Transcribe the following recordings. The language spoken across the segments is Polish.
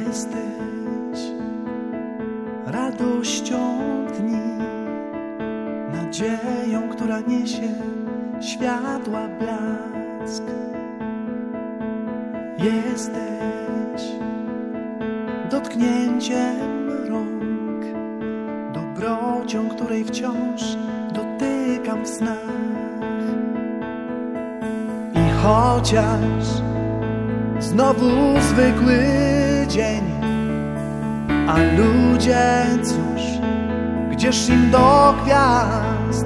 jesteś radością dni, nadzieją, która niesie światła blask. Jesteś dotknięciem rąk, dobrocią, której wciąż dotykam w snach. I chociaż znowu zwykły dzień, a ludzie, cóż, gdzież im do gwiazd?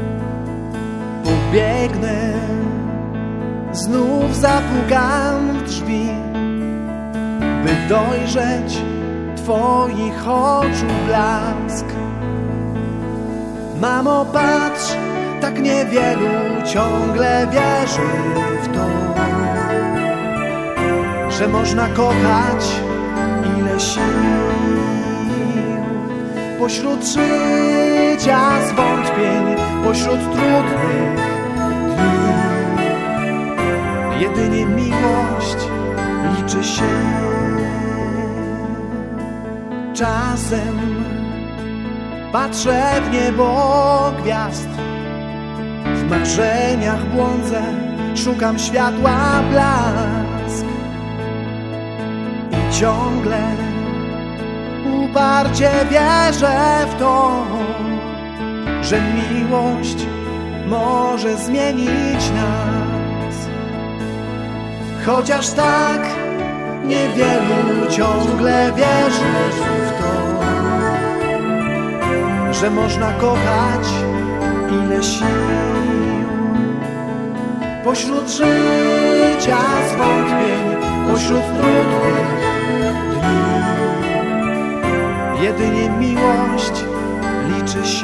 Pobiegnę, znów zapukam w drzwi, by dojrzeć Twoich oczu blask. Mamo, patrz, tak niewielu ciągle wierzy w to, że można kochać ile sił. Pośród życia zwątpień, pośród trudnych dni, jedynie miłość liczy się. Czasem patrzę w niebo gwiazd, w marzeniach błądzę, szukam światła blask. I ciągle uparcie wierzę w to, że miłość może zmienić nas. Chociaż tak niewielu ciągle wierzy w to, że można kochać ile sił. Pośród życia zwątpień, pośród trudnych dni, jedynie miłość liczy się.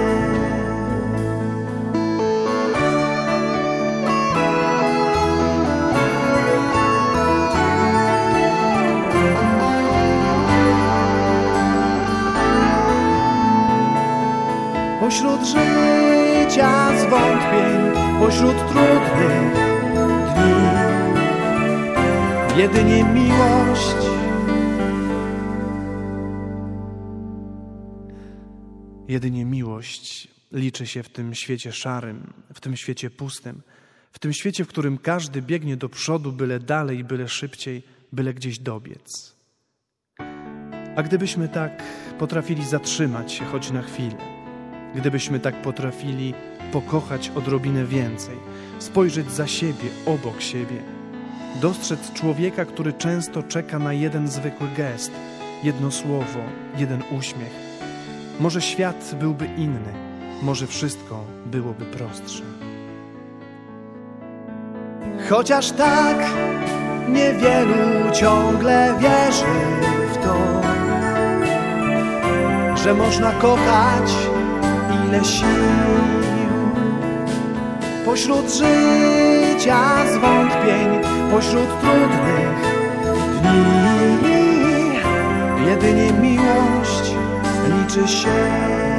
Pośród życia zwątpień, pośród trudnych dni, jedynie miłość. Jedynie miłość liczy się w tym świecie szarym, w tym świecie pustym, w tym świecie, w którym każdy biegnie do przodu, byle dalej, byle szybciej, byle gdzieś dobiec. A gdybyśmy tak potrafili zatrzymać się choć na chwilę, gdybyśmy tak potrafili pokochać odrobinę więcej, spojrzeć za siebie, obok siebie, dostrzec człowieka, który często czeka na jeden zwykły gest, jedno słowo, jeden uśmiech, może świat byłby inny, może wszystko byłoby prostsze. Chociaż tak niewielu ciągle wierzy w to, że można kochać ile sił. Pośród życia zwątpień, pośród trudnych dni, jedynie miłość liczy się.